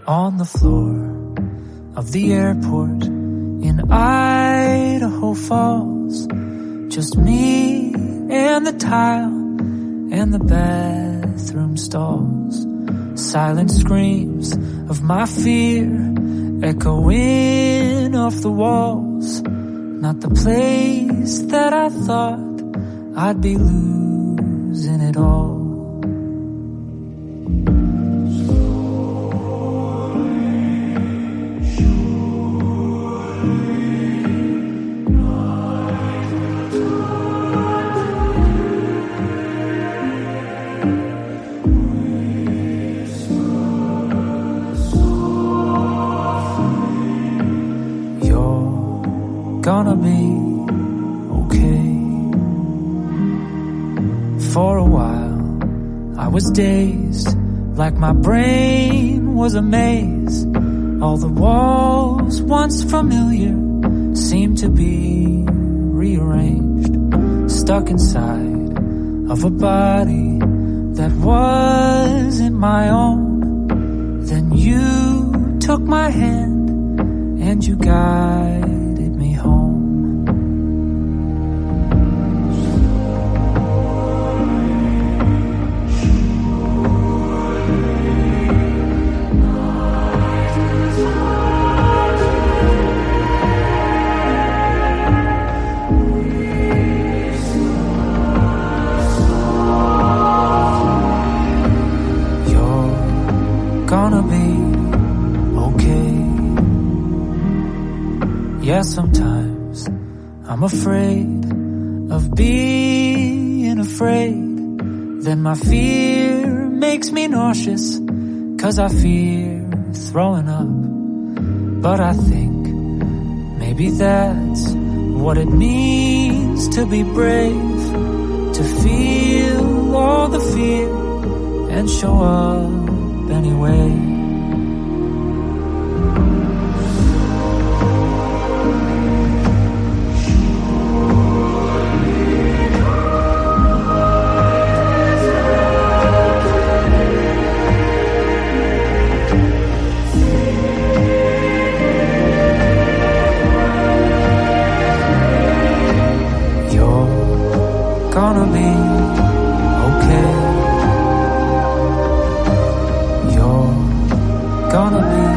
on the floor of the airport in Idaho Falls. Just me and the tile and the bathroom stalls. Silent screams of my fear echoing off the walls. Not the place that I thought I'd be losing it all. Gonna be okay. For a while I was dazed, like my brain was a maze. All the walls, once familiar, seemed to be rearranged. Stuck inside of a body that wasn't my own. Then you took my hand and you guided me home. Gonna be okay. Yeah, sometimes I'm afraid of being afraid. Then my fear makes me nauseous, 'cause I fear throwing up. But I think maybe that's what it means to be brave, to feel all the fear and show up anyway. You're gonna be okay. Gonna be